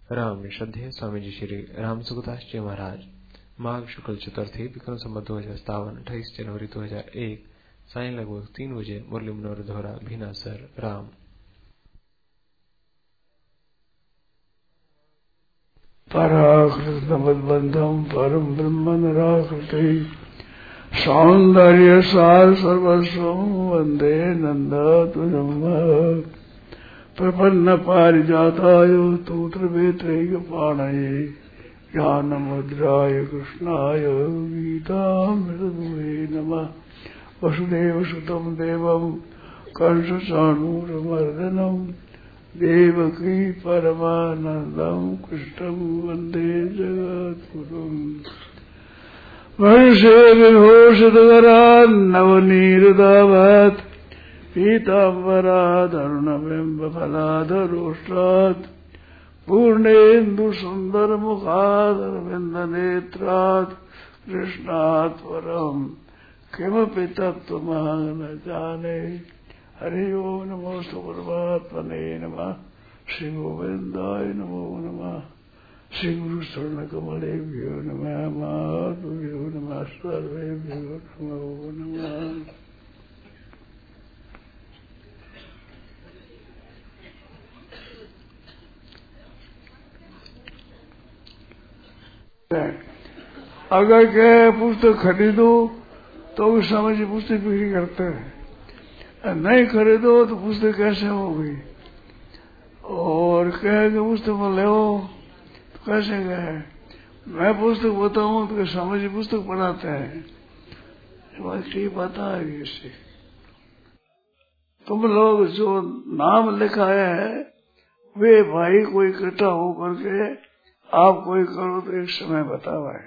राम श्रद्धेय स्वामी जी श्री राम सुखदास जी महाराज माघ शुक्ल चतुर्थी विक्रम संवत 2057 28 जनवरी 2001 सायं लगभग 3 बजे मुरली मनोहर धोरा भीनासर राम। पराकृतमद्बन्धं परम ब्रह्म निराकृति सौंदर्य सार सर्वस्वं वन्दे नन्दात्मजं प्रपन्न पारिजाताय स्तोत्रवेत्रैकपाणये ज्ञानमुद्राय कृष्णाय गीतामृतदुहे नमः। वसुदेवसुतं देवं कंसचाणूरमर्दनं देवकी परमानन्दं कृष्णं वन्दे जगद्गुरुम्। वर्षे विभूषितकरान्नवनीरुदावत् पीताम्बरादरुणबिम्बफलाधरोष्टात् पूर्णेन्दुसुन्दरमुखादरविन्दनेत्रात् कृष्णात् परम् किमपि तत्त्वमहं न जाने। हरि ओम नमोस्तु परमात्मने नमः। श्री गोविंदाय नमो नमः। श्री गुरु शरण कमलेभ्यो नमः। माधुभ्यो नमः। सर्वेभ्यो नमो नमः। अगर के पुस्तक खरीदो तो उस समय पुस्तक बिक्री करते हैं, नहीं खरीदो तो पुस्तक कैसे होगी। और कहे कि पुस्तक में ले तो कैसे कहे मैं पुस्तक बताऊं तो समझ पुस्तक पढ़ाते हैं। ठीक पता है इससे तुम लोग जो नाम लिखा है वे भाई कोई इकट्ठा हो करके आप कोई करो तो एक समय बताओ है।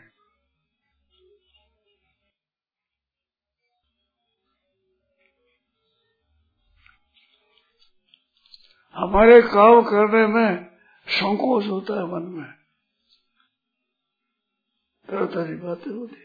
हमारे काम करने में संकोच होता है मन में, तरह तरह की बातें होती।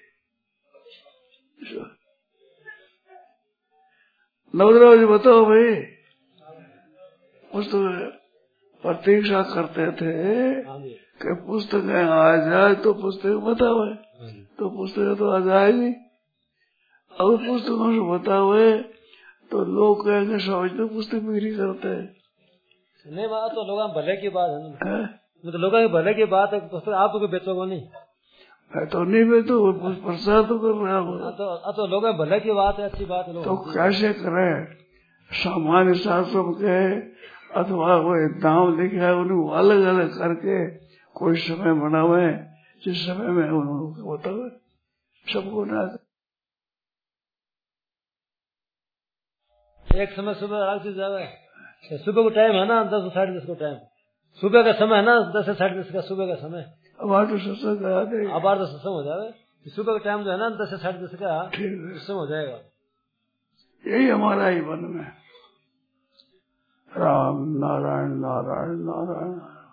नवदराव जी बताओ भाई, पुस्तक प्रतीक्षा करते थे कि पुस्तकें आ जाए तो पुस्तक बताओ है, तो पुस्तक तो आ जाएगी। अब पुस्तकों से बताओ है तो लोग कहेंगे समझते पुस्तक बिक्री करते हैं। नहीं बात तो लोगों भले की बात है ना, तो लोगों के भले की बात है। पुस्तक आप तो बेचोगे नहीं, मैं तो नहीं बेचू, प्रचार तो कर रहा हूँ। तो लोगों भले की बात है, अच्छी बात है। तो कैसे करें सामान्य शास्त्रों के अथवा कोई दाम लिखा है उन्हें अलग अलग करके कोई समय बनावे जिस समय में उनको बतावे सबको ना। एक समय सुबह अलग चीज जावे, सुबह को टाइम है ना 10 से 10:30 को टाइम, सुबह का समय है ना 10 से 10:30 का सुबह का समय। अब तो सत्संग करा दे, अब तो सत्संग हो जावे। सुबह का टाइम जो है ना 10 से 10:30 का सत्संग हो जाएगा। यही हमारा ही मन में राम नारायण नारायण नारायण।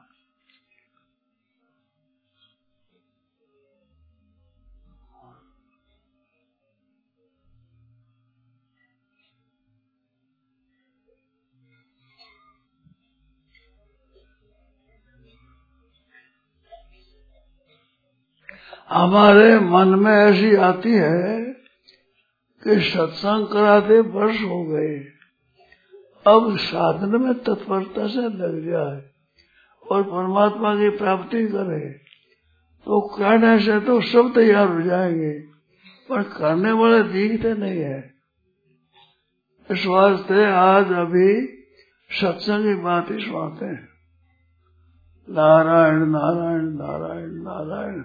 हमारे मन में ऐसी आती है कि सत्संग कराते वर्ष हो गए, अब साधन में तत्परता से लग जाए और परमात्मा की प्राप्ति करे तो कहने से तो सब तैयार हो जाएंगे, पर करने वाले दिखते नहीं है। इस वास्ते आज अभी सत्संग की बात ही सुनाते हैं। नारायण नारायण नारायण नारायण।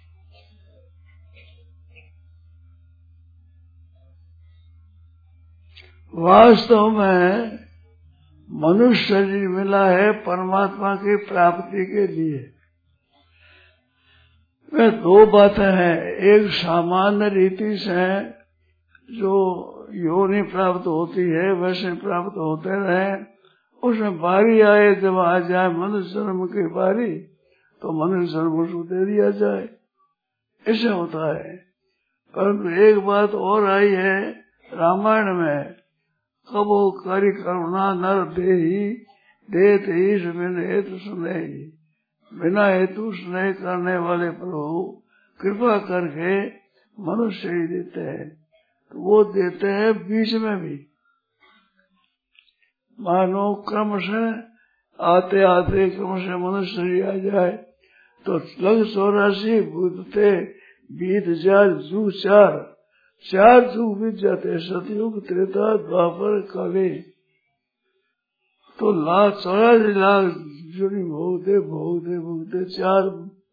वास्तव में मनुष्य शरीर मिला है परमात्मा की प्राप्ति के लिए। वे दो बातें हैं, एक सामान्य रीति से जो योनि प्राप्त होती है वैसे प्राप्त होते रहे, उसमें बारी आए जब आ जाए मनुष्य जन्म की बारी तो मनुष्य जन्म उसको दे दिया जाए, ऐसे होता है। परंतु एक बात और आई है रामायण में, कबो करी करुणा नर देही देत ईश मिले तो सुने। बिना हेतु स्नेह करने वाले प्रभु कृपा करके मनुष्य ही देते हैं, तो वो देते हैं बीच में भी। मानो क्रम से आते आते क्रम से मनुष्य ही आ जाए तो लग 84 भूत थे, बीत जाए जुग 4 जुग बीत जाते, सतयुग त्रेता द्वापर कले, तो 84 लाख जुड़ी भोगते भोगते भोगते 4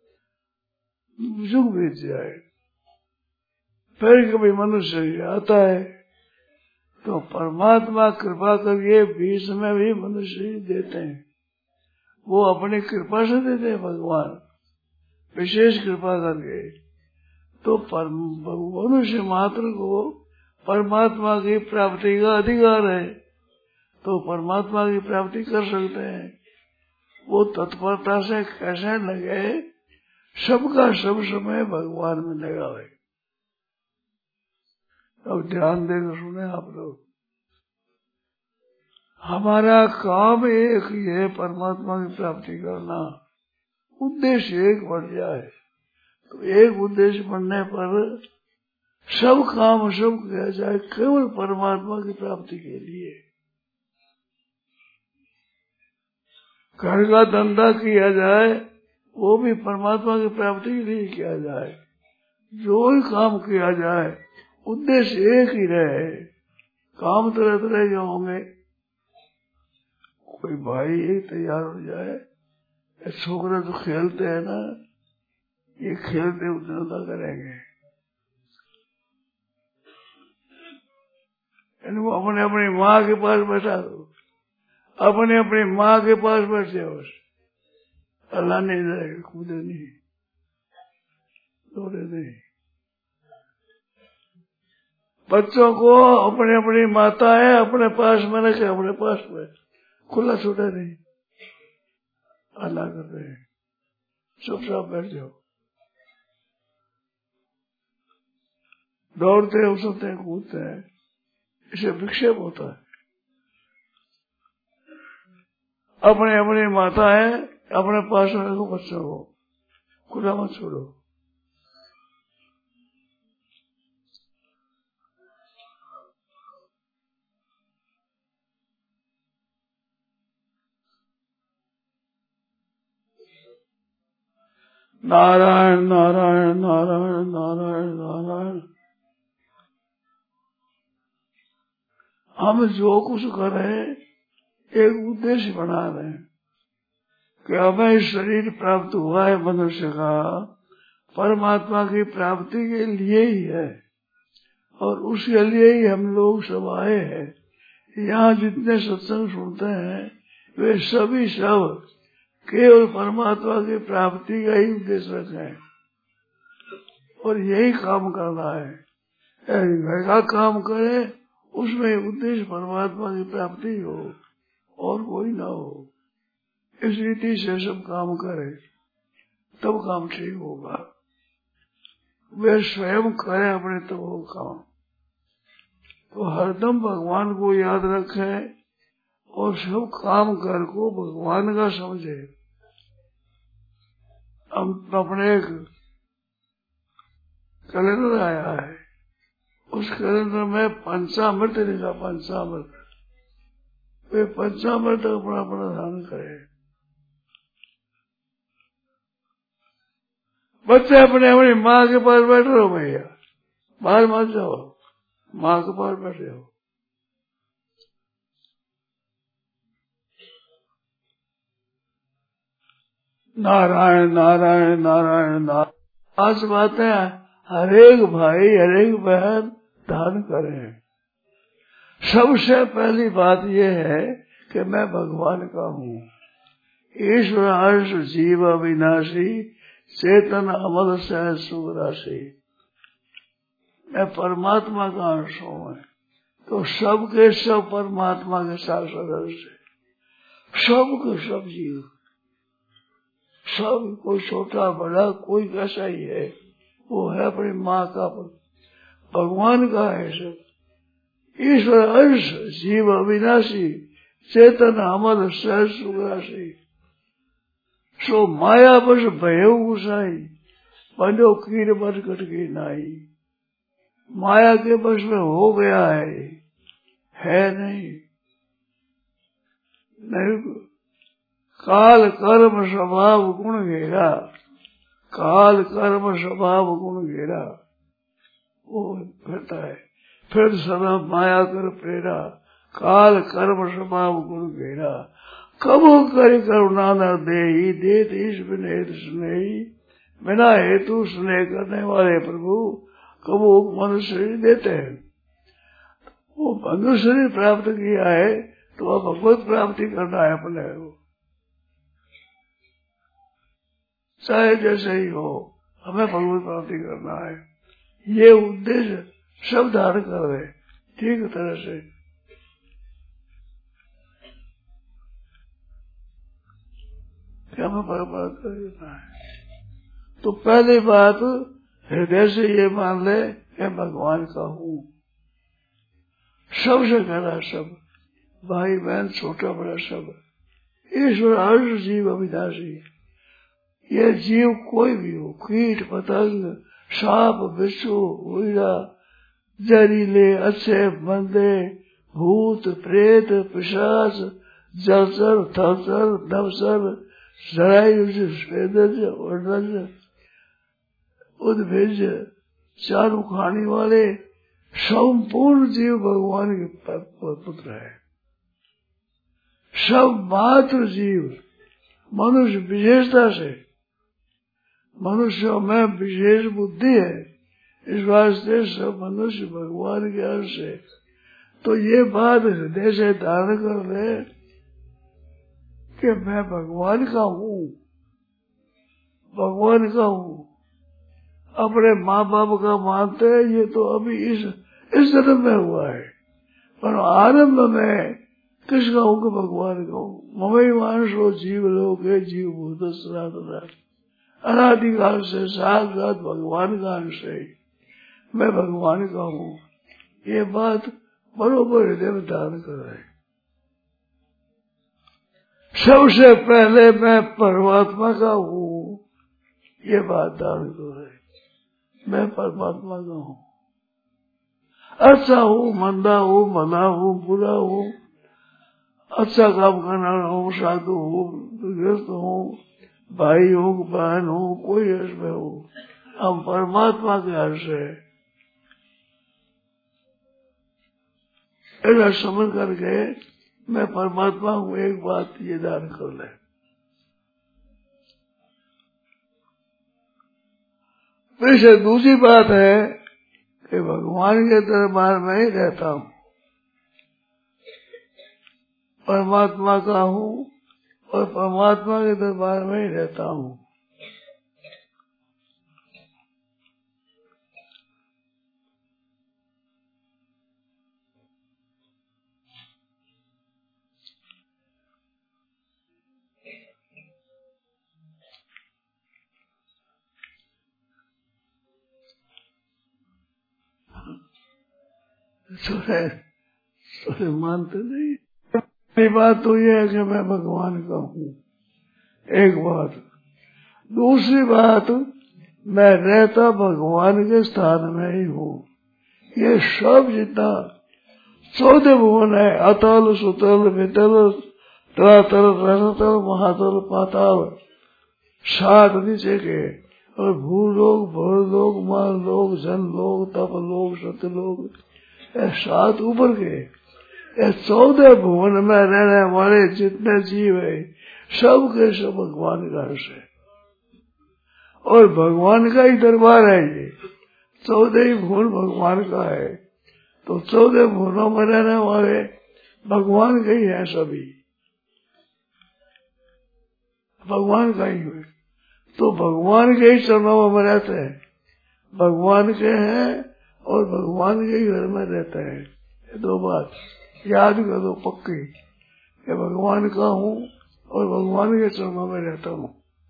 जुग बीत जाए, फिर कभी मनुष्य आता है, तो परमात्मा कृपा करके बीच में भी मनुष्य ही देते हैं। वो अपनी कृपा से देते हैं भगवान, विशेष कृपा करके। तो मनुष्य मात्र को परमात्मा की प्राप्ति का अधिकार है, तो परमात्मा की प्राप्ति कर सकते हैं। वो तत्परता से कैसे लगे, सबका सब समय भगवान में लगा है। अब ध्यान देकर सुने आप लोग, हमारा काम एक ही है, परमात्मा की प्राप्ति करना। उद्देश्य एक बन जाए तो एक उद्देश्य बनने पर सब काम सब किया जाए केवल परमात्मा की प्राप्ति के लिए। घर का धंधा किया जाए वो भी परमात्मा की प्राप्ति के लिए किया जाए। जो ही काम किया जाए उद्देश्य एक ही रहे। काम तरह तरह के होंगे, कोई भाई एक तैयार हो जाए, छोकरे तो खेलते हैं ना, ये खेलते उतना करेंगे, इनको अपने अपनी माँ के पास बैठा दो, अपने अपनी माँ के पास बैठे, बस अल्लाह नहीं जाएगा, कूदे नहीं, दौड़े नहीं। बच्चों को अपने अपनी माता है अपने पास में रखे, अपने पास में खुला छूटे नहीं, अल्लाह कर रहे हैं, चुपचाप बैठ जाओ। दौड़ते उछलते हैं कूदते हैं, इसे विक्षेप होता है। अपने अपनी माता है अपने पास में रखो, बच्चों को खुला मत छोड़ो। नारायण नारायण नारायण नारायण नारायण। हम जो कुछ कर रहे हैं एक उद्देश्य बना रहे हैं कि हमें शरीर प्राप्त हुआ है मनुष्य का, परमात्मा की प्राप्ति के लिए ही है, और उसके लिए ही हम लोग सब आए हैं। यहाँ जितने सत्संग सुनते हैं वे सभी सब केवल परमात्मा की प्राप्ति का ही उद्देश्य रखें, और यही काम करना है। घर का काम करे उसमें उद्देश्य परमात्मा की प्राप्ति हो और कोई ना हो। इस रीति से सब काम करे तब काम ठीक होगा। वे स्वयं करें अपने तब वो काम। तो हरदम भगवान को याद रखें और सब काम कर को भगवान का समझे। हम अपने एक कैलेंडर आया है, उस कैलेंडर में पंचामृत लिखा, पंचामृत। वे पंचामृत अपना अपना ध्यान करें। बच्चे अपने अपनी माँ के पास बैठ रहो भैया, बाहर मत जाओ, माँ के पास बैठे हो। नारायण नारायण नारायण नारायण। आज बातें हरेक भाई हरेक बहन ध्यान करें। सबसे पहली बात यह है कि मैं भगवान का हूँ। ईश्वर हर्ष जीव अविनाशी चेतन अमल सह सुख राशि। मैं परमात्मा का अंश हूँ। तो सबके सब परमात्मा के साथ सदस्य, सब के सब जीव, सब कोई छोटा बड़ा कोई कैसा ही है, वो है अपनी माँ का, भगवान का है सब। ईश्वर अंश जीव अविनाशी चेतन अमल सह सुख राशि। सो माया बस भयो गुसाई, बनो कीर बरकट की नाई। माया के बस में हो गया है नहीं। नहीं, काल कर्म स्वभाव गुण घेरा, काल कर्म स्वभाव गुण घेरा, वो कहता है फिर सदा माया कर प्रेरा, काल कर्म स्वभाव गुण घेरा। कबो कर करुणा न देही, देत ईश बिन हेतु स्नेही, बिना हेतु स्नेह करने वाले प्रभु कबो मनुष्य शरीर देते हैं। वो मनुष्य शरीर प्राप्त किया है तो अब भगवत प्राप्ति करना है अपने को, चाहे जैसे ही हो, हमें भगवत प्राप्ति करना है। ये उद्देश्य सब धारण कर रहे ठीक तरह से। क्या हमें भगवत करना है तो पहली बात हृदय से ये मान ले मैं भगवान का हूँ। सबसे गहरा सब, भाई बहन छोटा बड़ा सब, ईश्वर हर जीव अविनाशी। ये जीव कोई भी हो, कीट पतंग सांप बिच्छू उइरा जहरीले अच्छे मंदे भूत प्रेत पिशाच जलचर थलचर नवचर जरायुज स्वेदज वर्णज उद्भिज चारू खाने वाले संपूर्ण जीव भगवान के पुत्र है। सब मात्र जीव मनुष्य विशेषता से, मनुष्य में विशेष बुद्धि है, इस वास्ते सब मनुष्य भगवान के अंश है। तो ये बात हृदय से धारण कर ले कि मैं भगवान का हूँ, भगवान का हूँ। अपने माँ बाप का मानते हैं, ये तो अभी इस जन्म में हुआ है, पर आरंभ में किसका हूँ कि भगवान का हूँ। ममई मानसो जीव लोग है, जीव भूत सनातन, अनादिकाल से साक्षात भगवान का अंश है, मैं भगवान का हूँ। ये बात बरोबर हृदय में धारण कर रहे। सबसे पहले मैं परमात्मा का हूँ, ये बात धारण कर रहे। मैं परमात्मा का हूँ, अच्छा हूँ मंदा हूँ भला हूँ बुरा हूँ, अच्छा काम करना हूँ साधु हूँ गृहस्थ हूँ भाई हूँ बहन हूँ कोई अर्थ में हूँ, हम परमात्मा के अर्थ है। ऐसा समझ करके मैं परमात्मा हूँ, एक बात ये धारण कर ले। फिर दूसरी बात है कि भगवान के दरबार में ही रहता हूँ, परमात्मा का हूँ और परमात्मा के दरबार में ही रहता हूँ। सुने मानते नहीं। पहली बात तो ये है कि मैं भगवान का हूँ, एक बात। दूसरी बात, मैं रहता भगवान के स्थान में ही हूँ। ये सब जितना 14 भुवन है, अतल सुतल वितल तलातल रसतल महातल पाताल, 7 नीचे के, और भूलोक भवलोक मानलोक जनलोक तपलोक सत्यलोक, 7 ऊपर के। ये 14 भुवन में रहने वाले जितने जीव है सब के सब भगवान का अंश है, और भगवान का ही दरबार है। ये 14 ही भुवन भगवान का है, तो 14 भुवनों में रहने वाले भगवान के ही हैं, सभी भगवान का ही है। तो भगवान के ही चरणों में रहते हैं, भगवान के हैं और भगवान के ही घर में रहते हैं। ये 2 बात याद कर दो पक्की, कि भगवान का हूँ और भगवान के चरणों में रहता हूँ।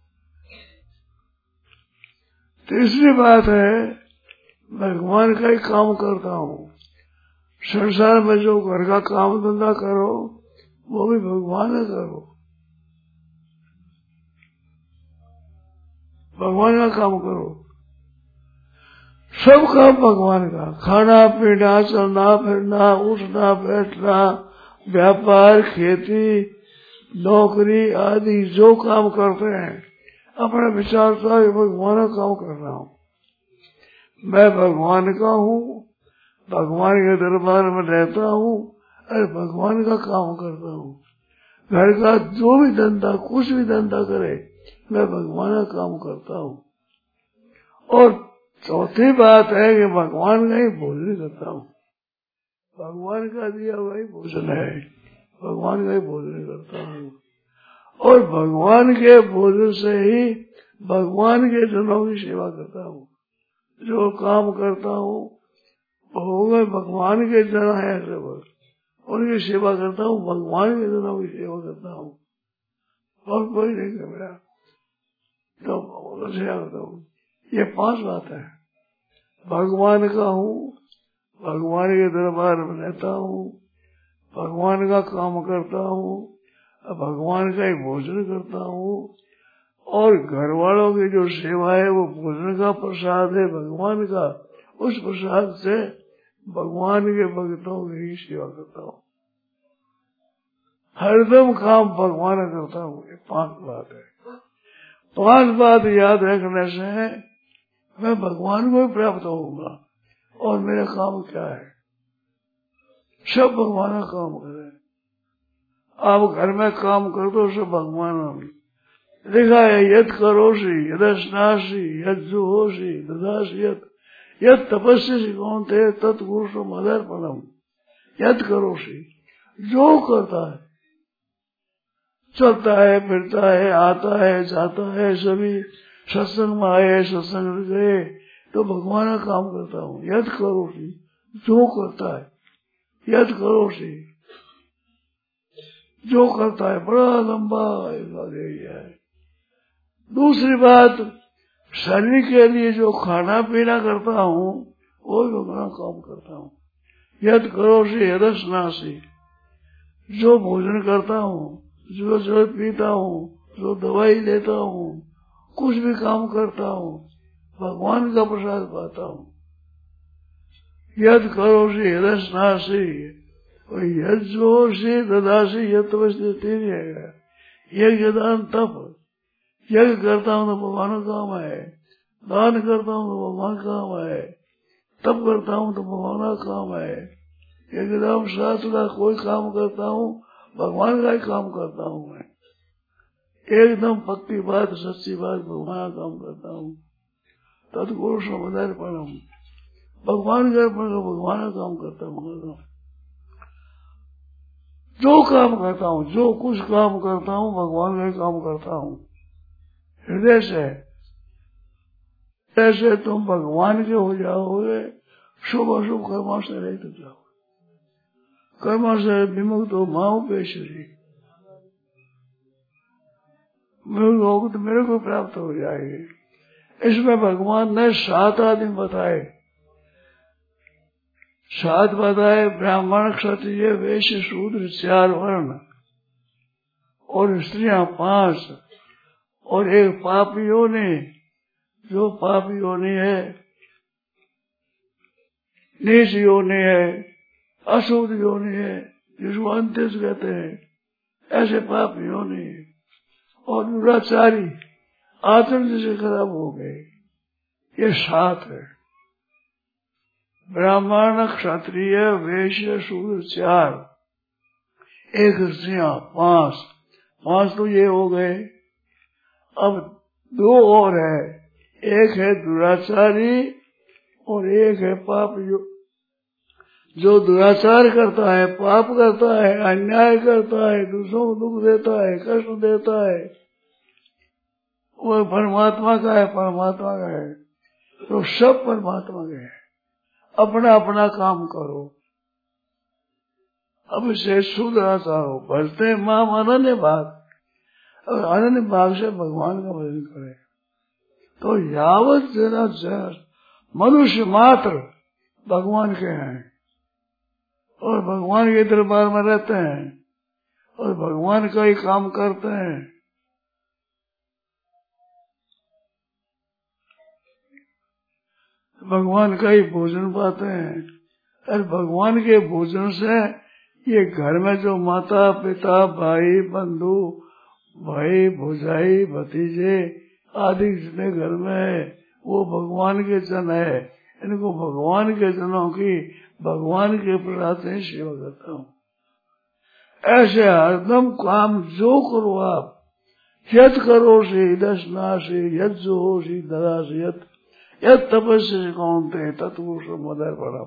तीसरी बात है, भगवान का ही काम करता हूँ। संसार में जो घर का काम धंधा करो वो भी भगवान का करो, भगवान का काम करो। सब काम भगवान का, खाना पीना, चलना फिरना, उठना बैठना, व्यापार, खेती, नौकरी आदि जो काम करते हैं, अपना विचार था कि भगवान का काम कर रहा हूँ, मैं भगवान का हूँ, भगवान के दरबार में रहता हूँ और भगवान का काम करता हूँ। घर का जो भी धंधा, कुछ भी धंधा करे, मैं भगवान का काम करता हूँ। और चौथी बात है कि भगवान का ही भोजन करता हूँ। भगवान का दिया हुआ ही भोजन है, भगवान का ही भोजन करता हूँ। और भगवान के भोजन से ही भगवान के जनों की सेवा करता हूँ। जो काम करता हूँ वो भगवान के जन है, सब उनकी सेवा करता हूँ, भगवान के जनों की सेवा करता हूँ, और कोई नहीं कर रहा तो सेवा करता हूँ। ये 5 बात है। भगवान का हूँ, भगवान के दरबार में रहता हूँ, भगवान का काम करता हूँ, भगवान का ही भोजन करता हूँ, और घर वालों की जो सेवा है वो भोजन का प्रसाद है भगवान का, उस प्रसाद से भगवान के भक्तों की ही सेवा करता हूँ। हरदम काम भगवान का करता हूँ। ये 5 बात है। 5 बात याद रखने से मैं भगवान को ही प्राप्त होऊंगा। और मेरा काम क्या है? सब भगवान का काम करे। आप घर में काम कर दो, सब भगवान में लिखा है, यद करोषि यदस्नासि यद जुहोषि ददासि यद तपस्या कौनते तत्पुरुषो मदर्पणम। यद करोषि, जो करता है, चलता है, फिरता है, आता है, जाता है, सभी सत्संग में आए, सत्संग में गए, तो भगवान का काम करता हूँ। यद करोषि, जो करता है, यद करोषि, जो करता है, बड़ा लंबा है। दूसरी बात, शरीर के लिए जो खाना पीना करता हूँ वो भगवान काम करता हूँ। यद करोषि यदस्नासि, जो भोजन करता हूँ, जो जल पीता हूँ, जो दवाई लेता हूँ, कुछ भी काम करता हूँ, भगवान का प्रसाद पाता हूँ। यद करोषि यदस्नासि और यद जोषि ददासि यद तपस्या 3 है। यज्ञ दान तप, यज्ञ करता हूँ तो भगवान का काम है, दान करता हूँ तो भगवान का काम है, तप करता हूँ तो भगवान का काम है, एकदम शास्त्र का कोई काम करता हूँ भगवान का ही काम करता हूँ। मैं एकदम पक्की बात, सच्ची बात, भगवान का काम करता हूँ। तत्पुरुष मदर्पणम, भगवान का भगवान का काम करता हूँ। जो काम करता हूँ, जो कुछ काम करता हूँ, भगवान का ही काम करता हूँ। हृदय से ऐसे तुम भगवान के हो जाओगे, शुभ अशुभ कर्मों से रहित हो जाओगे। कर्मों से विमुक्त हो माओ पेशरी, तो मेरे को प्राप्त हो जाएगी। इसमें भगवान ने 7 आदमी बताए। 7 बताए, ब्राह्मण क्षत्रिय वैश्य शूद्र 4 वर्ण, और स्त्रियां 5, और एक पापी योनि। जो पापी योनि है, नीच योनि है, अशुद्ध योनि है, जिसको अंत्यज कहते हैं, ऐसे पापी योनि। और दुराचारी, आचरण जैसे खराब हो गए। ये 7 है। ब्राह्मण क्षत्रिय वैश्य शूद्र 4, एक स्त्रियां 5, 5 तो ये हो गए। अब 2 और है, एक है दुराचारी और एक है पाप। जो दुराचार करता है, पाप करता है, अन्याय करता है, दूसरों को दुख देता है, कष्ट देता है, वो परमात्मा का है, परमात्मा का है। तो सब परमात्मा के है। अपना अपना काम करो। अब से सुधाचार हो, भजते माम अनन्य भाग, और अनन्य भाग से भगवान का भजन करे। तो यावत जना मनुष्य मात्र भगवान के हैं, और भगवान के दरबार में रहते हैं, और भगवान का ही काम करते हैं। भगवान का ही भोजन पाते हैं। और भगवान के भोजन से ये घर में जो माता पिता भाई बंधु भाई भौजाई भतीजे आदि जितने घर में है वो भगवान के जन है। इनको भगवान के जनों की भगवान के प्रति सेवा करता हूँ। ऐसे हरदम काम जो करो आप, यद करो से दशनाशी यद जो हो सी दरास यद तपस्या कौनते तत्पुरुष मदर परम।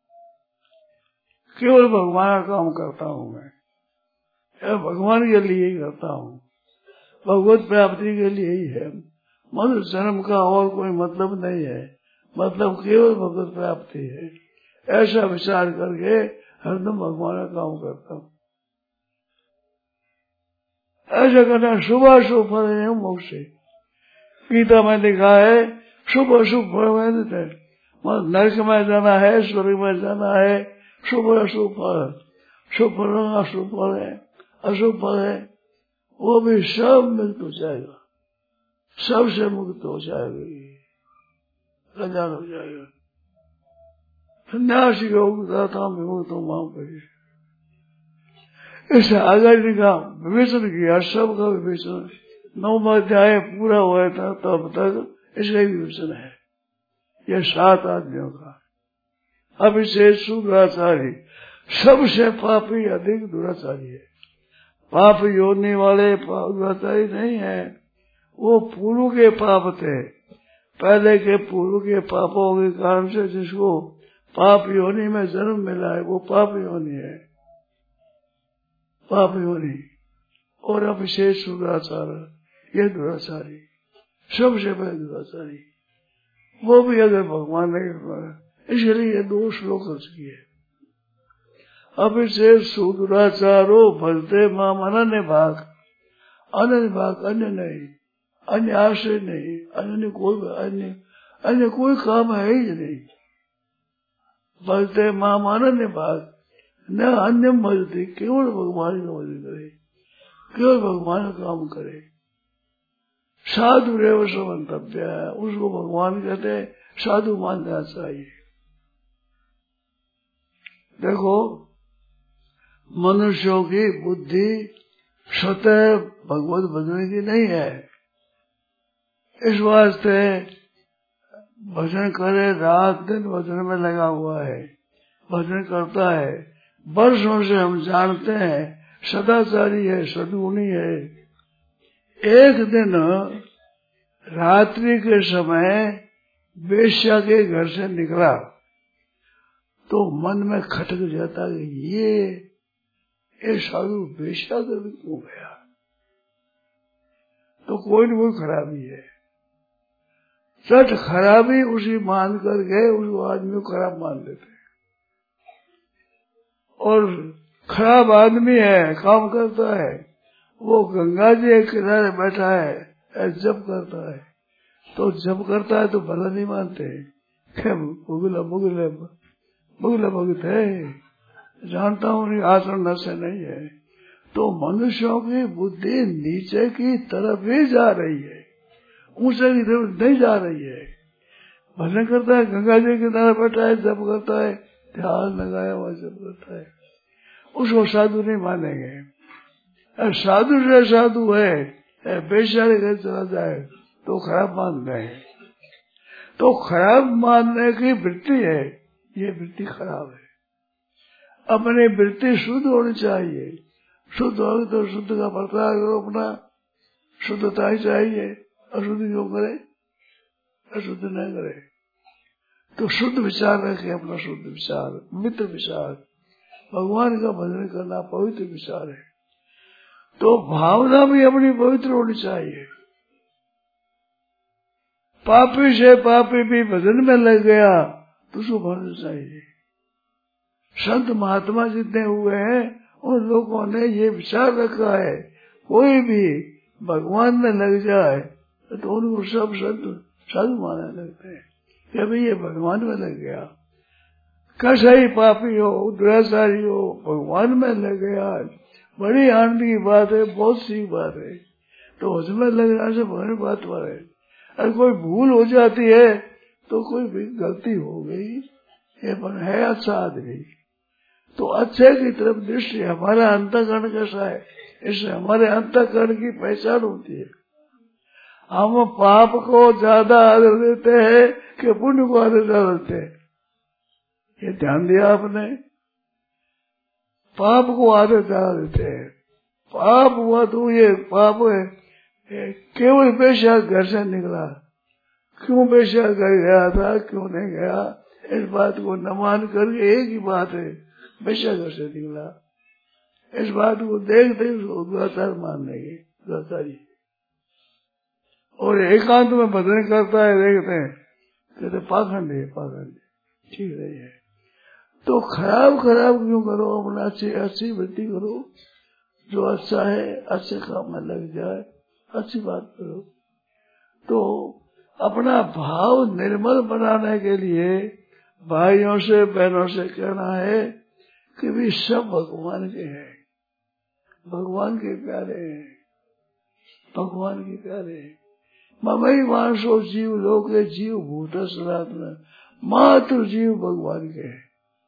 केवल भगवान का काम करता हूँ मैं, भगवान के लिए ही करता हूँ, भगवत प्राप्ति के लिए ही है। मनुष्य जन्म का और कोई मतलब नहीं है, मतलब केवल भगवत प्राप्ति है। ऐसा विचार करके हरदम भगवान का काम करता हूँ। ऐसा करना शुभ अशुभ फल है मोक्ष। गीता में लिखा है शुभ अशुभ फल है, नरक में जाना है स्वर्ग में जाना है, शुभ अशुभ फल। शुभ फल अशुभ फल है, अशुभ फल है वो भी सब मुक्त हो जाएगा, सबसे मुक्त हो जाएगा, कल्याण हो जाएगा। सन्यासी था विमुक्त मां पर। इसे आगे का विवेचन किया, सबका विवेचन 9वां अध्याय पूरा हुआ था तब तक इसका विवेचन है। यह 7 आदमियों का। अब इसे दुराचारी सबसे पापी अधिक दुराचारी है। पाप योनि वाले दुराचारी नहीं है, वो पूर्व के पाप थे, पहले के पूर्व के पापों के कारण से जिसको पाप योनि में जन्म मिला है वो पाप योनि है, पाप योनि। और अब विशेष दुराचार, ये दुराचारी सबसे पहले दुराचारी, वो भी अगर भगवान ने इसलिए 2 श्लोक अर्ज किए। अब इसे सुदुराचारो भजते माम अनन्य भाग, अनन्य भाग अन्य नहीं, अन्य आश्रय नहीं, अन्य कोई काम है ही नहीं। भजते माम अनन्य भाग, न अन्य भजते, केवल भगवान का भजन करे, केवल भगवान का काम करे। साधु रेव समन्तव्य, उसको भगवान कहते साधु मानना चाहिए। देखो मनुष्यों की बुद्धि स्वतः भगवत भजन की नहीं है, इस वास्ते भजन करे, रात दिन भजन में लगा हुआ है, भजन करता है। वर्षों से हम जानते हैं सदाचारी है, सद्गुणी है। एक दिन रात्रि के समय वेश्या के घर से निकला तो मन में खटक जाता कि ये साधु वेश्या के घर क्यों गया, तो कोई न कोई खराबी है। सच खराबी उसी मान करके उस आदमी को खराब मान लेते हैं। और खराब आदमी है, काम करता है, वो गंगा जी के किनारे बैठा है, जप करता है, तो जप करता है तो भला नहीं मानते, मुगला भगत है, जानता हूँ आचरण से नहीं है। तो मनुष्यों की बुद्धि नीचे की तरफ ही जा रही है, ऊंचे की तरफ नहीं जा रही है। भजन करता है, गंगा जी के किनारे बैठा है, जप करता है, ध्यान लगाया हुआ जप करता है, उसको साधु नहीं मानेंगे। साधु से साधु है, बेचारे घर चला जाए तो खराब मान रहे हैं। तो खराब मानने की वृत्ति है, ये वृत्ति खराब है। अपनी वृत्ति शुद्ध होनी चाहिए, शुद्ध होगी तो शुद्ध का बर्ताव करो, अपना शुद्धता ही चाहिए। अशुद्ध क्यों करे, अशुद्ध नहीं करे तो शुद्ध विचार रखे, अपना शुद्ध विचार, मित्र विचार, भगवान का भजन करना पवित्र विचार है। तो भावना भी अपनी पवित्र होनी चाहिए। पापी से पापी भी भजन में लग गया तो उसको भरना चाहिए। संत महात्मा जितने हुए हैं उन लोगों ने ये विचार रखा है, कोई भी भगवान में लग जाए तो उनको सब संत साधु मानने लगते हैं कि अभी ये भगवान में लग गया। कैसा ही पापी हो, दुराचारी हो, भगवान में लग गया, बड़ी आनंद की बात है, बहुत सी बात है। तो उसमें लगना से बड़ी बात है। अगर कोई भूल हो जाती है तो कोई भी गलती हो गई, ये पर है अच्छा आदमी, तो अच्छे की तरफ दृष्टि। हमारा अंतःकरण कैसा है, इससे हमारे अंतःकरण की पहचान होती है। हम पाप को ज्यादा आदर देते हैं कि पुण्य को आदर ज्यादा देते हैं, ये ध्यान दिया आपने? पाप को आदर ज्यादा देते हैं। पाप हुआ तो ये पाप है, केवल बेशक घर से निकला, क्यों बेशक घर गया था, क्यों नहीं गया, इस बात को न मान करके एक ही बात है, बेशक घर से निकला, इस बात को देखते ही दुराचार मान लेंगे, दुराचारी। और एकांत में भजन करता है, देखते हैं, कहते पाखंड है, पाखंड ठीक नहीं है। तो खराब क्यों करो, अपना अच्छी वृत्ति करो, जो अच्छा है अच्छे काम में लग जाए, अच्छी बात करो। तो अपना भाव निर्मल बनाने के लिए भाइयों से बहनों से कहना है कि भी सब भगवान के हैं, भगवान के प्यारे हैं, भगवान के प्यारे हैं। ममई मानसो जीव लोके जीव भूत सनातन, मात्र जीव भगवान के हैं।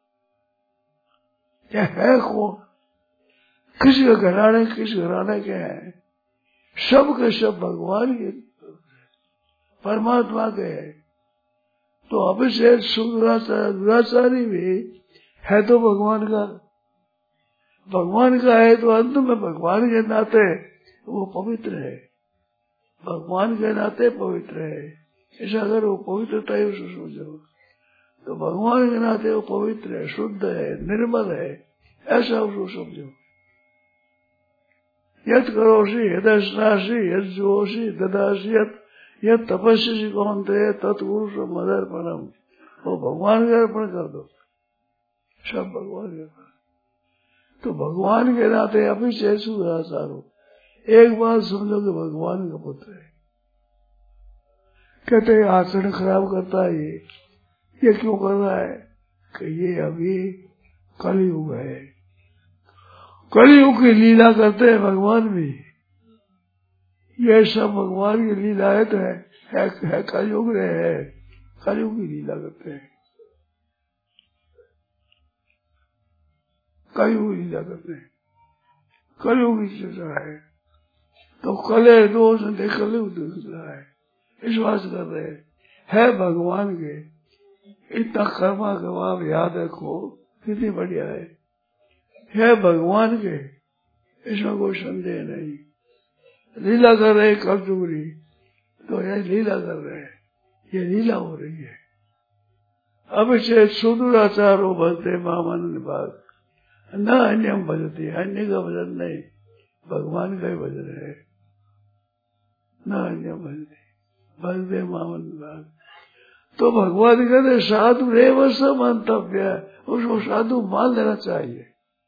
क्या है कौन, किस घराने के हैं, सब के सब भगवान के, परमात्मा के हैं। तो अभिषेक दुराचारी भी है तो भगवान का है, तो अंत में भगवान के नाते वो पवित्र है, भगवान के नाते पवित्र है। ऐसा अगर वो पवित्रता है उसे सोचो, तो भगवान के नाते वो पवित्र है, शुद्ध है, निर्मल है, ऐसा उसको समझो। यत करोषि यदस्नासि यद जोषि ददासि यद तपस्वी कौनते तत्पुरुष मदर्पणम, वो भगवान के अर्पण कर दो, सब भगवान के अर्पण। तो भगवान के नाते अभिषेक सुधाचार हो, एक बात समझो कि भगवान का पुत्र है। कहते आचरण खराब करता है, ये क्यों कर रहा है कि ये अभी कलयुग है, कलयुग की लीला करते हैं भगवान भी, ये सब भगवान की लीला है, तो है कलयुग है, कलयुग की लीला करते हैं, कलयुग की लीला करते हैं, कलयुग की चर्चा है। तो कले दोष कलयुग दिख रहा है, विश्वास कर रहे है भगवान के। इतना कर्मा आप याद रखो, कितनी बढ़िया है भगवान के, इसमें कोई संदेह नहीं। लीला कर रहे कलयुगी, तो ये लीला कर रहे हैं, ये लीला हो रही है। अब से सुदूराचारो भजते मामन भाग, न अन्य भजती, अन्य का भजन नहीं, भगवान का ही भजन है, न अन्य भजते भजते मामन भाग। तो भगवान कहते साधु रेव समंतव्य, उसको साधु मान लेना चाहिए।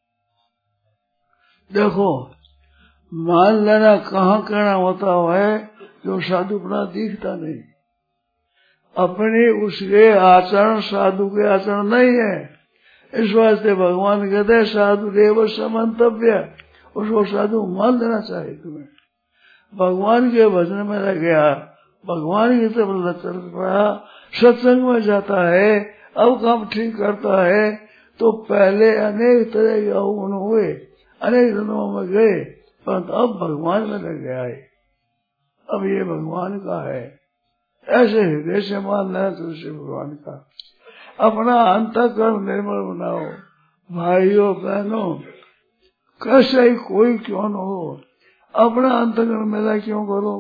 देखो मान लेना कहाँ कहना होता है, जो साधु अपना दिखता नहीं, अपने उसके आचरण साधु के आचरण नहीं है, इस वास्ते भगवान कहते हैं साधु रेव समंतव्य, उसको साधु मान लेना चाहिए। तुम्हें भगवान के भजन में रह गया, भगवान की तरफ चल पड़ा, सत्संग में जाता है, अब काम ठीक करता है, तो पहले अनेक तरह के अवगुण हुए, अनेक जन्मों में गए, परंतु अब भगवान में लग गया है, अब ये भगवान का है, ऐसे हृदय से मान लेना तुझसे भगवान का। अपना अंतःकरण निर्मल बनाओ, भाइयों बहनों, कैसे ही कोई क्यों न हो, अपना अंतःकरण मेरा क्यों करो।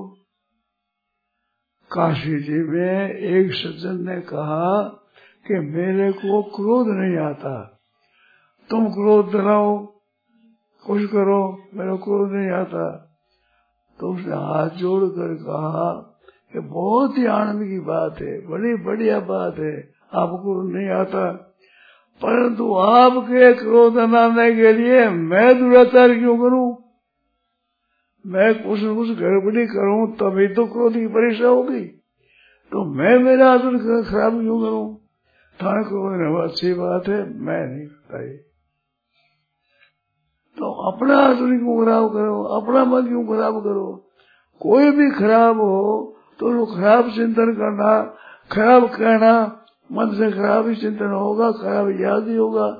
काशी जी में एक सज्जन ने कहा कि मेरे को क्रोध नहीं आता, तुम क्रोध दिलाओ, कुछ करो, मेरे को क्रोध नहीं आता। तो उसने हाथ जोड़कर कहा कि बहुत ही आनंद की बात है, बड़ी बढ़िया बात है, आपको नहीं आता, परंतु आपके क्रोध मनाने के लिए मैं दुराचार क्यों करूं, मैं कुछ न कुछ गड़बड़ी करूं तभी तो क्रोध की परीक्षा होगी, तो मैं मेरा आचरण खराब क्यों करूं। थाने क्रोध अच्छी बात है, मैं नहीं करता ये, तो अपना आचरण क्यों खराब करो, अपना मन क्यों खराब करो। कोई भी खराब हो तो खराब चिंतन करना, खराब कहना, मन से खराब ही चिंतन होगा, खराब याद ही होगा,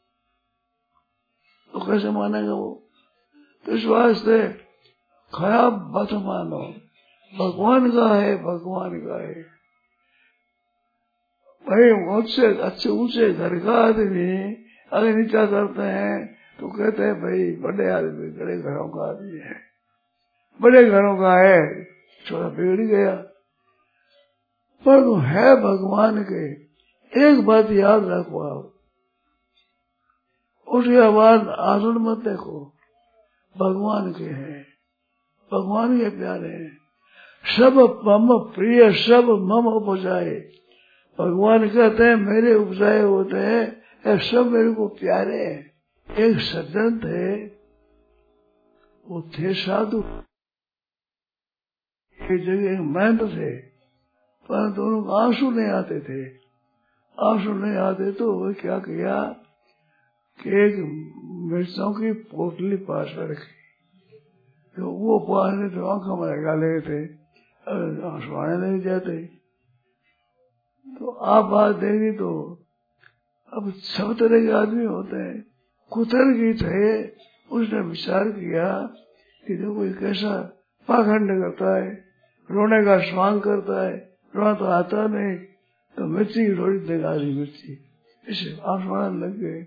तो कैसे मानेगा वो? तो इस वास्ते खराब मत मानो, भगवान का है, भगवान का है। भाई मुझसे अच्छे ऊंचे घर का आदमी अगर नीचा करते हैं तो कहते हैं भाई बड़े आदमी, बड़े घरों का आदमी है, बड़े घरों का है, थोड़ा बिगड़ गया, पर वो है भगवान के। एक बात याद रखो आप, उसके बाद आसन मत देखो, भगवान के हैं, भगवान के प्यारे हैं। सब मम प्रिय सब मम उपजाए, भगवान कहते हैं मेरे उपजाए होते हैं, ये सब मेरे को प्यारे हैं। एक सज्जन थे, वो थे साधु, एक जगह महंत थे, परंतु उनको आंसू नहीं आते थे। आंसू नहीं आते तो वो क्या किया कि एक मिर्चों की पोटली पास में रखी, तो वो पास में तो आंखों में लगा लेते थे, आंसू आने नहीं जाते। तो आप बात देगी तो अब सब तरह के आदमी होते हैं। कुतर्की थे, उसने विचार किया कि देखो ये कैसा पाखंड करता है, रोने का स्वांग करता है, रोना तो आता नहीं, तो मिर्ची की थोड़ी देगा मिर्ची, इसे आंसू आने लग गए।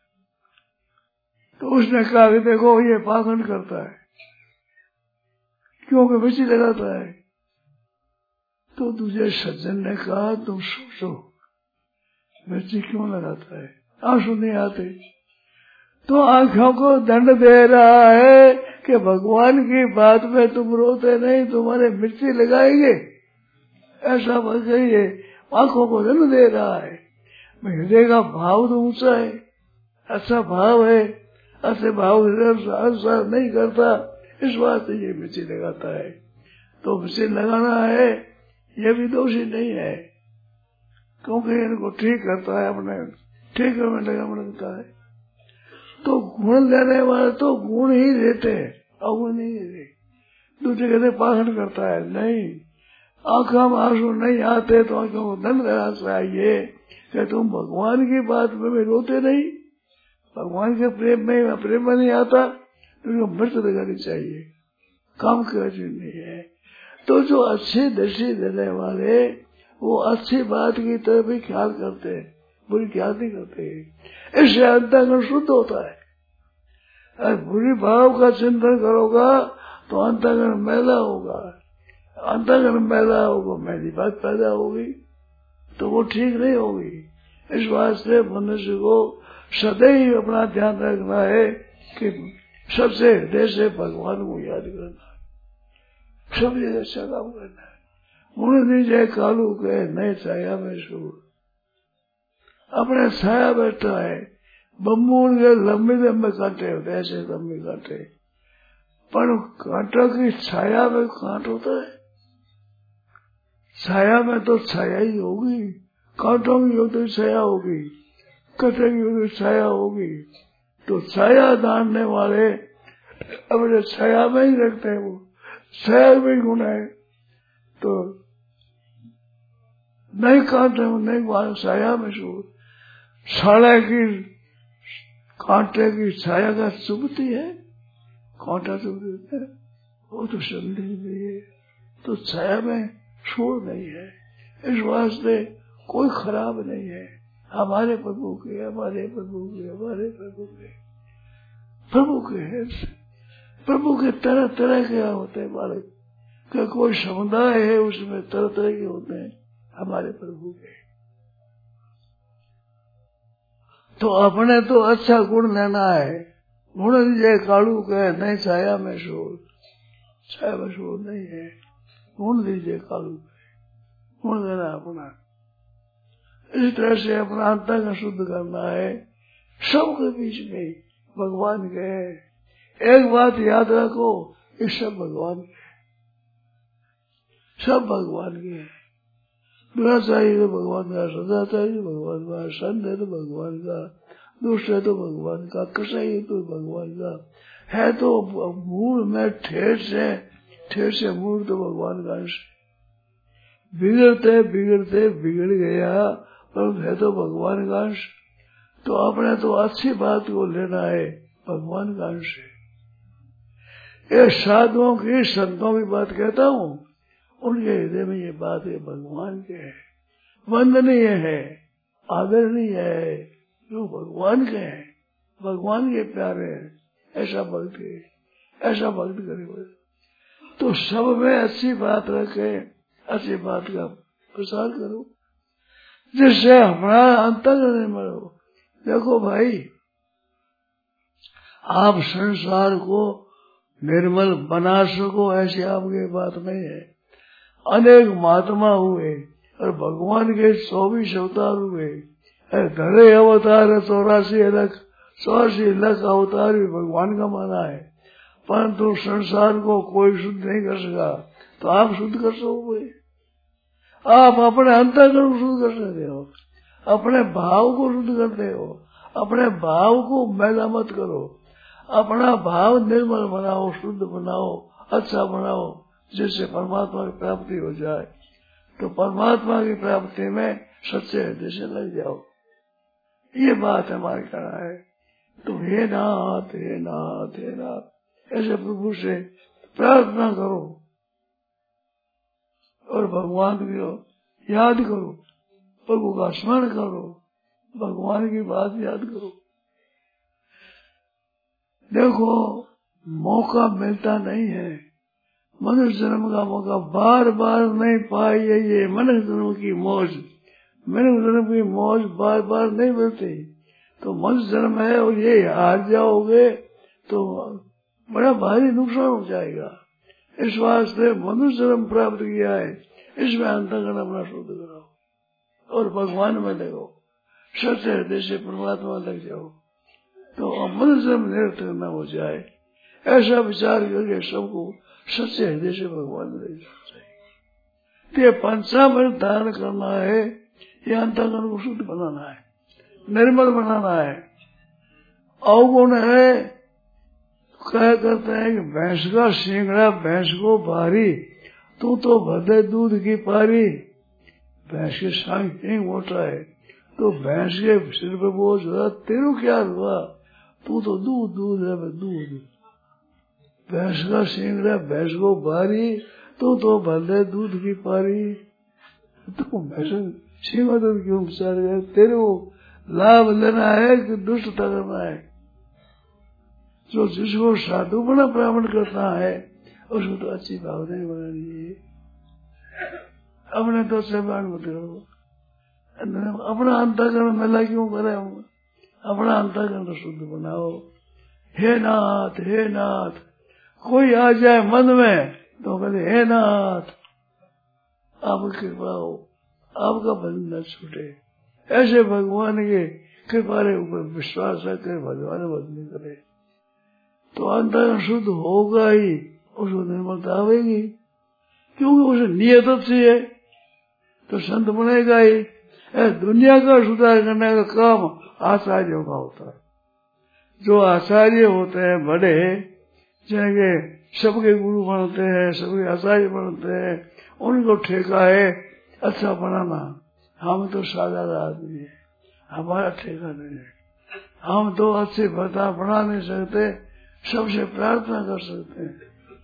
तो उसने कहा कि देखो ये पाखंड करता है, क्योंकि मिर्ची लगाता है। तो तुझे सज्जन ने कहा तुम सोचो मिर्ची क्यों लगाता है, आंसू नहीं आते। तो आंखों को दंड दे रहा है कि भगवान की बात में तुम रोते नहीं, तुम्हारे मिर्ची लगाएंगे, ऐसा मत कहिए। आंखों को दंड दे रहा है। हृदय का भाव तो ऊंचा है, अच्छा भाव है, ऐसे भाव हृदय नहीं करता, इस बात ये मिर्ची लगाता है। तो मिर्ची लगाना है, ये भी दोषी नहीं है, क्योंकि इनको ठीक करता है, अपने ठीक में लगता है। तो गुण लेने वाले तो गुण ही देते हैं, अवगुण नहीं देते। दूसरे कहते पाखंड करता है, नहीं, आंखों में आंसू नहीं आते तो आंखों को दंड देना चाहिए कि तुम भगवान की बात में रोते नहीं, भगवान के प्रेम में नहीं आता, तो मृत लगानी चाहिए, काम की चीज नहीं है। तो जो अच्छी दृष्टि देने वाले वो अच्छी बात की तरफ भी ख्याल करते हैं, बुरी ख्याल नहीं करते। इससे अंतःकरण शुद्ध होता है। अगर बुरी भाव का चिंतन करोगा तो अंतःकरण मैला होगा, अंतःकरण मैला होगा, मैली बात पैदा होगी, तो वो ठीक नहीं होगी। इस वास्ते मनुष्य को सदैव अपना ध्यान रखना है कि सबसे हृदय से भगवान को याद करना, सब जगह अच्छा काम करना है। मुड़ दीजिए कालू के नए छाया में सूर, अपने छाया बैठा है, बम्बून के लंबे लंबे कांटे होते, ऐसे लंबे कांटे, पर कांटों की छाया में कांट होता है, छाया में तो छाया ही होगी, कांटों की हो तो छाया होगी, कटे की हो तो छाया होगी। तो छाया डालने वाले अपने छाया में ही रखते हैं, वो छाया में गुण है। तो नहीं कांटे नहीं छाया में सूर, साड़े की कांटे की छाया का चुभती है, कांटा चुभती है, वो तो संदेह नहीं है, तो छाया में सूर नहीं है। इस वास्ते कोई खराब नहीं है, हमारे प्रभु के, हमारे प्रभु के, हमारे प्रभु के, प्रभु के है। प्रभु के तरह तरह के होते हैं बालक, का कोई समुदाय है उसमें तरह तरह के होते हैं, हमारे प्रभु के। तो अपने तो अच्छा गुण लेना है, गुण दीजिए कालू के नहीं छाया में शोर, छाया में शोर नहीं है, गुण दीजिए कालू के, गुण देना अपना। इस तरह से अपना अंतःकरण शुद्ध करना है, सबके बीच में भगवान के है। एक बात याद रखो, ये सब भगवान के, सब भगवान के है। बुरा चाहिए तो भगवान का, सदा चाहिए भगवान का, संत है तो भगवान का, दुष्ट है तो भगवान का, कसाई है तो भगवान का, है तो मूल में ठेठ से मूल तो भगवान का अंश, बिगड़ते बिगड़ते बिगड़ गया, पर है तो भगवान का अंश। तो अपने तो अच्छी बात को लेना है भगवान का अंश है। ये साधुओं की संतों की बात कहता हूँ, उनके हृदय में ये बात है भगवान के है, वंदनीय है, आदरणीय है, जो भगवान के हैं, भगवान के प्यारे हैं, ऐसा भक्त है, ऐसा भक्त करे। तो सब में अच्छी बात रखे, अच्छी बात का प्रसार करो, जिससे हमारा अंतर्गत निर्मल हो। देखो भाई, आप संसार को निर्मल बना सको ऐसी आपकी बात नहीं है। अनेक महात्मा हुए और भगवान के 24 अवतार हुए, धरे अवतार 84 लाख अवतार भी भगवान का माना है, परंतु संसार को कोई शुद्ध नहीं कर सका। तो आप शुद्ध कर सकोगे? आप अपने अंतःकरण को शुद्ध कर सकते हो, अपने भाव को शुद्ध करते हो। अपने भाव को मैला मत करो, अपना भाव निर्मल बनाओ, शुद्ध बनाओ, अच्छा बनाओ, जिससे परमात्मा की प्राप्ति हो जाए। तो परमात्मा की प्राप्ति में सच्चे हृदय से लग जाओ, ये बात हमारे कहना है। तो हे नाथ हे नाथ हे नाथ ऐसे प्रभु से प्रार्थना करो और भगवान को याद करो, प्रभु का स्मरण करो, भगवान की बात याद करो। देखो, मौका मिलता नहीं है, मनुष्य जन्म का मौका बार बार नहीं पाई है। ये मनुष्य जन्म की मौज, मनुष्य जन्म की मौज बार बार नहीं मिलती। तो मनुष्य जन्म है और ये हार जाओगे तो बड़ा भारी नुकसान हो जाएगा। इस वास्ते मनुष्य जन्म प्राप्त किया है, इसमें अंतःकरण अपना शुद्ध कराओ और भगवान में लगो, सच्चे हृदय से परमात्मा लग जाओ, तो मनुष्य जन्म निरर्थक न हो जाए। ऐसा विचार करके सबको सच्चे हृदय से भगवान में लग जाना चाहिए। ये पंचामृत धारण करना है, ये अंतःकरण को शुद्ध बनाना है, निर्मल बनाना है। अवगुण है, क्या करते हैं कि भैंस का सींगड़ा भैंस को भारी, तू तो भदे दूध की पारी। भैंस के सांग नहीं मोटा है तो भैंस के सिर पे बोझ हुआ, तेरू क्या हुआ, तू तो दूध दूध है दूध। भैंस का सींगड़ा भैंस को भारी, तू तो भदे दूध की पारी। तो भैंस सींगा दूध क्यों विचार गए, तेरे को लाभ लेना है कि दुष्टता करना है। जो जिसको साधु बना ब्राह्मण करता है उसको तो अच्छी भावना बनानी है। अपने तो सेवान मत करो, अपना अंतःकरण मेला क्यों करे, अपना अंतःकरण शुद्ध बनाओ। हे नाथ हे नाथ, कोई आ जाए मन में तो कहते हे नाथ आपकी कृपा हो, आपका भजन न छूटे। ऐसे भगवान के कृपा के ऊपर विश्वास रखे, भगवान भजन करे तो अंतःकरण शुद्ध होगा ही, उसको निर्मलता आवेगी, क्योंकि उसे नियत अच्छी है तो संत बनेगा ही। दुनिया का सुधार करने का काम आचार्यों का होता है। जो आचार्य होते हैं बड़े, जिनके सबके गुरु बनते हैं, सबके आचार्य बनते हैं, उनको ठेका है अच्छा बनाना। हम तो साधारण आदमी है, हमारा ठेका नहीं है। हम तो अच्छे बता बना नहीं सकते, सबसे प्रार्थना कर सकते हैं,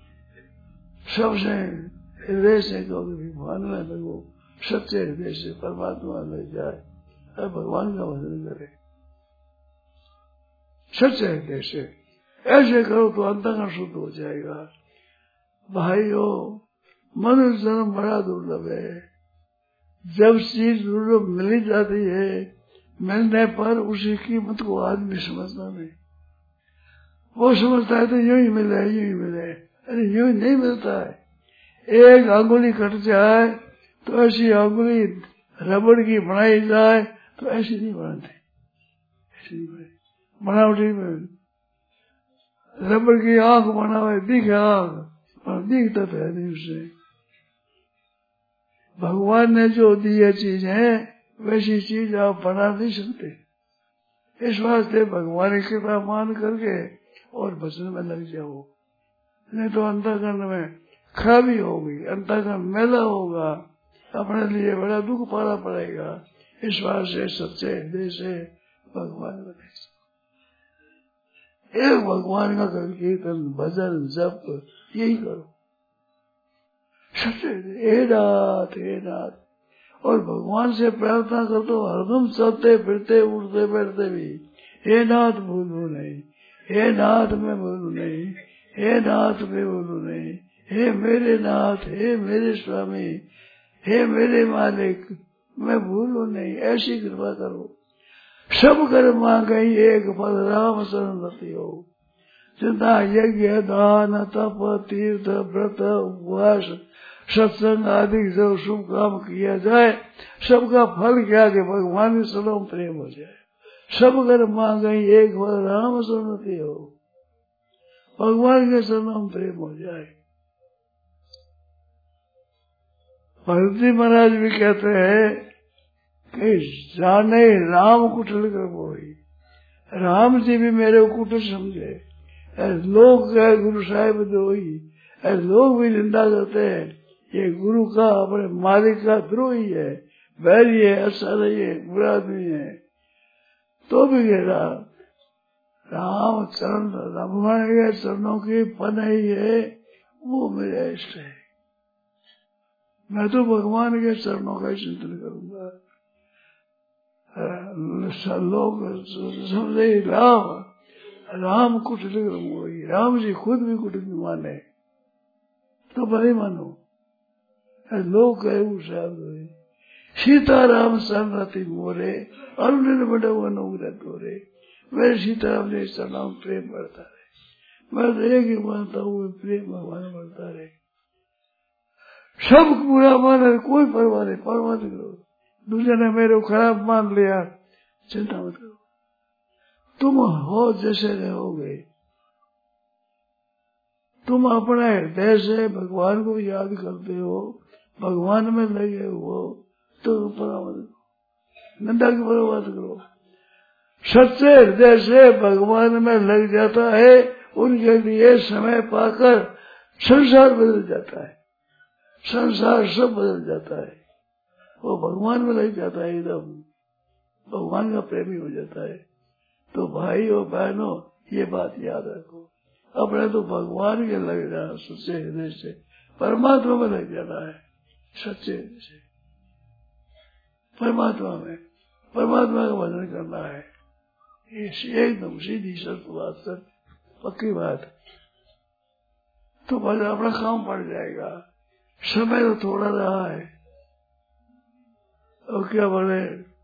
सबसे हृदय से भगवान में लगो, सच्चे हृदय से परमात्मा लग जाए और भगवान का भजन करे सच्चे हृदय से। ऐसे करो तो अंतःकरण शुद्ध हो जाएगा। भाइयों, मनुष्य जन्म बड़ा दुर्लभ है। जब चीज दुर्लभ मिली जाती है, मिलने पर उसी कीमत को आदमी समझता नहीं। वो समझता है तो यूं ही मिले यूं ही मिले, अरे यूं ही नहीं मिलता है। एक अंगुली कट जाए तो ऐसी अंगुली रबड़ की बनाई जाए तो ऐसी नहीं बनती, ऐसी नहीं बनती। बनावटी में रबड़ की आंख बनावे, दिखे आंख और दिखता तो है नहीं उससे। भगवान ने जो दी है चीज है, वैसी चीज आप बना नहीं सकते। इस वास्ते भगवान की कृपा मान करके और भजन में लग जाओ, नहीं तो अंतःकरण में खराबी होगी, अंतःकरण मेला होगा, अपने लिए बड़ा दुख पाना पड़ेगा। इस बार से सच्चे हृदय से भगवान बने, एक भगवान का कीर्तन भजन जप यही करो सच्चे हे नाथ हे नाथ। और भगवान से प्रार्थना कर दो हरदम चलते फिरते उठते बैठते भी, हे नाथ भूलू नहीं, हे नाथ मैं भूलू नहीं, हे नाथ मैं भूलू नहीं, हे मेरे नाथ, हे मेरे स्वामी, हे मेरे मालिक मैं भूलू नहीं, ऐसी कृपा करो। सब कर मांगे एक फल राम शरण रति हो। जितना यज्ञ दान तप तीर्थ व्रत उपवास सत्संग आदि जो शुभ काम किया जाए सबका फल क्या कि भगवान के शरण प्रेम हो जाए। सब कर मांगे एक फल राम शरण रति हो, भगवान के शरण प्रेम हो जाए। भरत जी महाराज भी कहते हैं कि जाने राम कुटिल कर बोई, राम जी भी मेरे को कुटिल समझे। लोग कहे गुरु साहिब दोई, लोग भी निंदा करते हैं ये गुरु का अपने मालिक का द्रोही है, बैरी है, अच्छा नहीं है, बुरा आदमी है। तो भी कह रहा राम चरण भगवान के चरणों की पनाही है वो मेरा इष्ट है। मैं तो भगवान के चरणों का चिंतन करूंगा। लोग समझे राम कुटिल मोही, राम जी खुद भी कुटिल माने तो भले मानो। लोग कहे सीताराम शरणार्थी मोरे अरुण बड़े अनुग्रह तोरे। मेरे सीताराम ने नाम प्रेम बढ़ता रहे, मैं तो एक ही मानता हूँ प्रेम भगवान बढ़ता रहे। सब बुरा माने कोई परवाह नहीं, परवाह नहीं करो। दूसरे ने मेरे को खराब मान लिया चिंता मत करो, तुम हो जैसे रहोगे। तुम अपने हृदय से भगवान को याद करते हो, भगवान में लगे हो तो परवाह मत करो, निंदा की परवाह मत करो। सच्चे हृदय से भगवान में लग जाता है उनके लिए समय पाकर संसार बदल जाता है, संसार सब बदल जाता है। वो भगवान में लग जाता है, एकदम भगवान का प्रेमी हो जाता है। तो भाई और बहनों ये बात याद रखो, अपने तो भगवान के लग जाना, सच्चे हृदय से परमात्मा में लग जाना है, सच्चे हृदय से परमात्मा में, परमात्मा का भजन करना है। ये एकदम सीधी सत्य बात, सत्य पक्की बात। तो भजन अपना काम पड़ जाएगा। समय तो थोड़ा रहा है और क्या बोले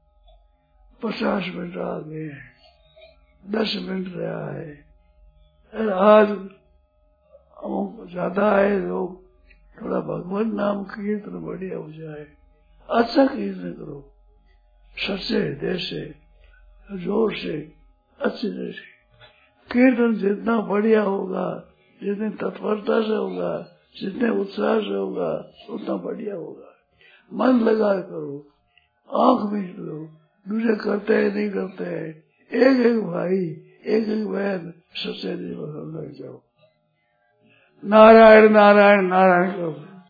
50 मिनट आ गए हैं, 10 मिनट रहा है। आज ज्यादा है लोग, थोड़ा भगवान नाम कीर्तन बढ़िया हो जाए, अच्छा कीर्तन करो सच्चे हृदय से, जोर से, अच्छे तरह से। कीर्तन जितना बढ़िया होगा, जितनी तत्परता से होगा, जितने उत्साह से होगा उतना बढ़िया होगा। मन लगा करो, आंख मीच लो, दूसरे करते हैं नहीं करते हैं, एक एक भाई एक एक बहन सच्चे दिल में लग जाओ। नारायण नारायण नारायण करो।